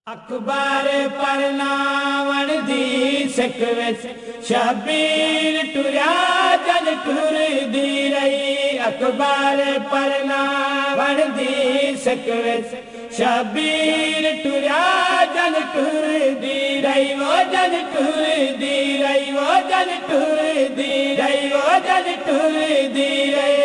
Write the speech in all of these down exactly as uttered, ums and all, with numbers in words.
अखबार परनावण दी सिक विच शबीर टुरिया जन टुरदी रही। अखबार परनावण दी सिक विच शबीर टुरिया जन टुरदी रही। वो जन टुरदी रही, वो जन टुरदी रही, वो जन टुरदी रही।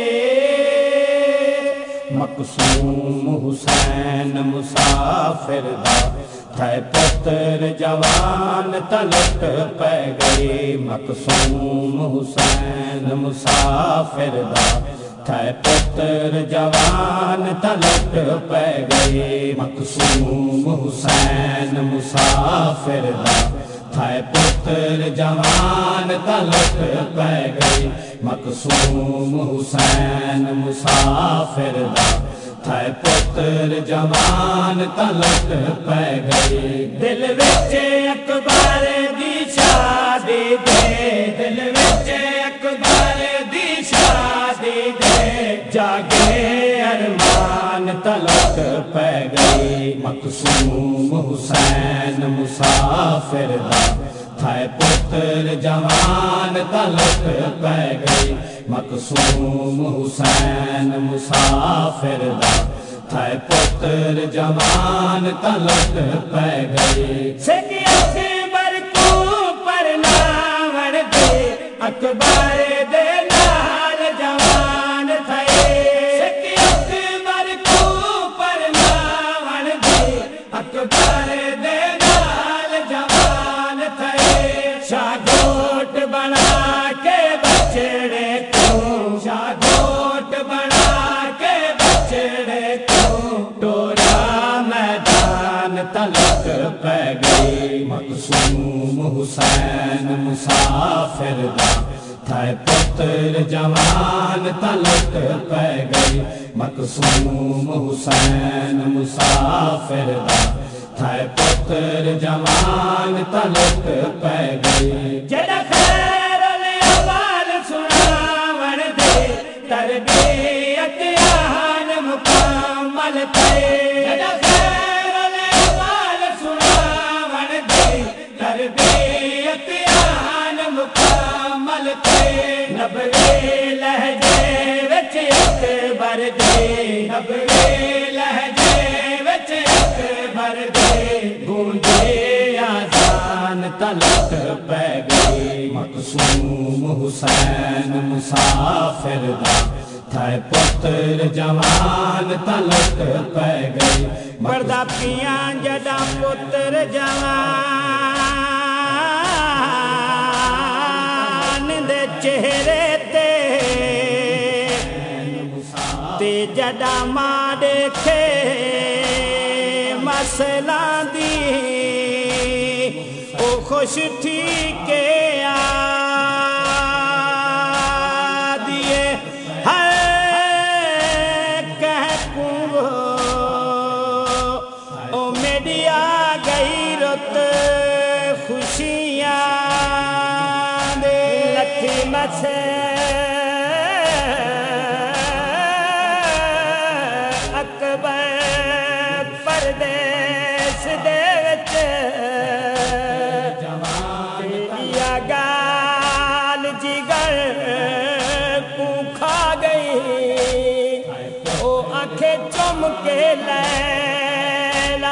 मकसूम हुसैन मुसाफिर दा थे पुत्र जवान तलट पै गई। मकसूम हुसैन मुसाफिर दा थे पुत्र जवान तलट पै गई। मकसूम हुसैन मुसाफिर दा थे पुत्र जवान तलट पै गई। मकसूम हुसैन मुसाफिर दा थे पुत्र जवान तलट पै गई। दिल विच अकबर दी शादी दे, दिल विच अकबर दी शादी दे जागे अरमान तलट पै गई। मकसूम हुसैन मुसाफिर दा थे पुत्र जवान तलट पै गई। मकसूम हुसैन मुसाफिर दा थे पुत्र जवान तलट पै गई। सिख अकबर को परनावण दे अकबर दे नाल जवान थे। सिख अकबर को परनावण दे अकबर दे नाल जवान थे। शागोट बना के बछड़े को, शागोट बना के बछड़े को टोरा मैदान तलट पै गई। मकसूम हुसैन मुसाफिर दा थे पुत्र जवान तलट पै गई। मकसूम हुसैन मुसाफिर दा थे पुत्र जवान तलट पै गई। जड़ा खैरुल अवाल सुनावण दे तरबियत आन मुकम्मल थे। जड़ा खैरुल अवाल सुनावण दे तरबियत आन मुकम्मल थे। नबवे लहजे विच अकबर दे, नबवे लहजे विच अकबर दे गूंजे आज़ान तलट पै गई। मकसूम हुसैन मुसाफिर दा थे पुत्र जवान तलट पै गई। पर्दा पियां जड़ा पुत्र जवान दे चेहरे ते ते जड़ा मां देखे मसला दी ओ खुश थी के आ दिए है कह कुंगो ओ मेडिया गई रुत खुशियां दे लखी मसे अकबर परदेस दे विच या गाल जिगर को खा गई। ओ आंखें चुम के लैला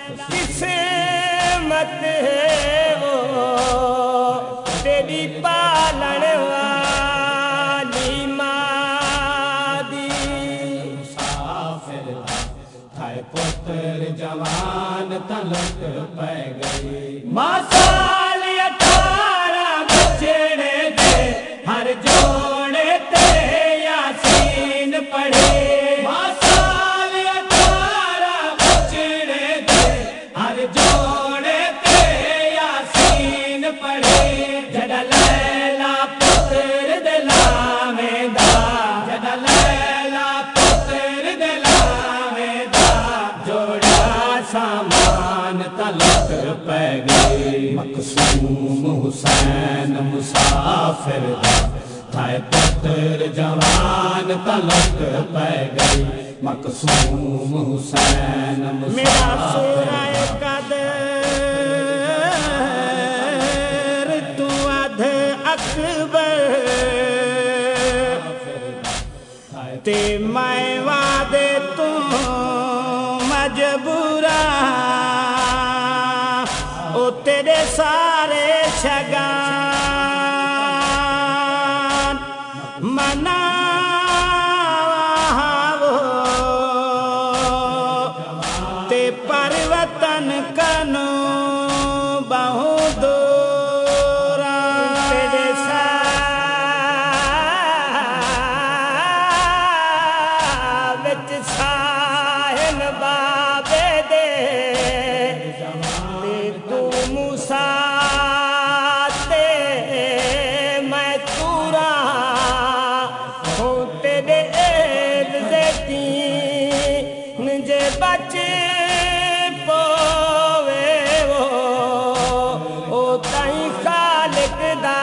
किस्मत है वो तेरी पालन वाली मां दी। मुसाफिर थे पुत्र जवान तलट पै गई। मां साल अठारह बछड़े दे हर जोड़े ते यासीन पढ़े। मां साल अठारह बछड़े दे हर जोड़े ते यासीन पढ़े। जड़ा लैला पुत्र दे लावेंदा, जड़ा लैला पुत्र दे लावेंदा जोड़ा सामान तलट पै गई। मकसूम हुसैन मुसाफिर दा थे पुत्र जवान तलट पै गई। मकसूम हुसैन मेरा सोना ते मैं वादे तू मजबूरा ओ तेरे सारे शगान मनावो ते परिवर्तन कनो बहु दूरा तेरे साथ विच साहिल बाबे दे ते तू मूसा ते मैं तूरा हो तेरे इज़्ज़ती जे बचे पोवे वो ओ ताई खालिक दा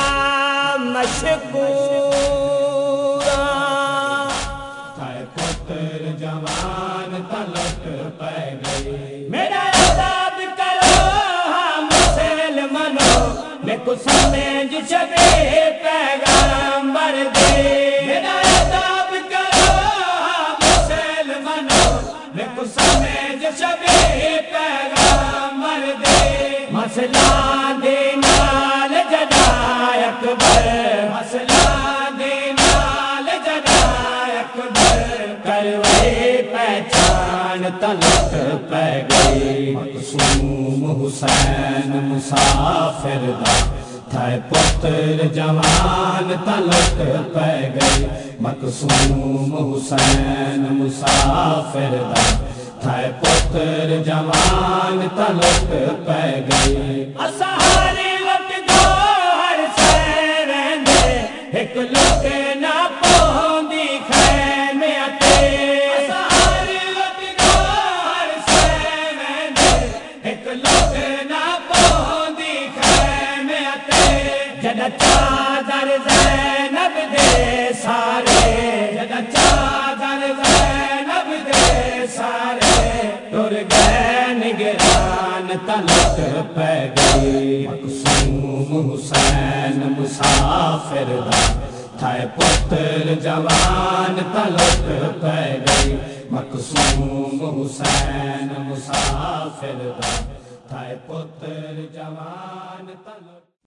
मशकूरा थाए पुत्र जवान तलक पै गई मेरा अदाब करो हाँ मुसलमानो मैं कुछ समझ छबे पैगंबर दे मेरा अदाब करो हाँ मुसलमानो मैं कुछ समझ छबे पैगंबर दे मसला दे नाल जदा अकबर मसला दे नाल जदा अकबर करवे पहचान तलक पै गई मकसूम हुसैन मुसाफिर दा थाए पुत्र जवान तलक पै गई मकसूम हुसैन मुसाफिर दा थाए पुत्र जवान तलक पै गई असहारे लट दो हर सैरेंदे एक लोक ना पहुंदी खैमे अते असहारे लट दो हर सैरेंदे एक लोक ना पहुंदी खैमे अते जदा चादर ज़ैनब दे सारे जदा चादर ज़ैनब दे सारे तुर गए निगरान तलक पै गई मकसूम हुसैन मुसाफिर दा थाए पुत्र जवान तलक पै गई मकसूम हुसैन मुसाफिर दा थाए पुत्र जवान तलक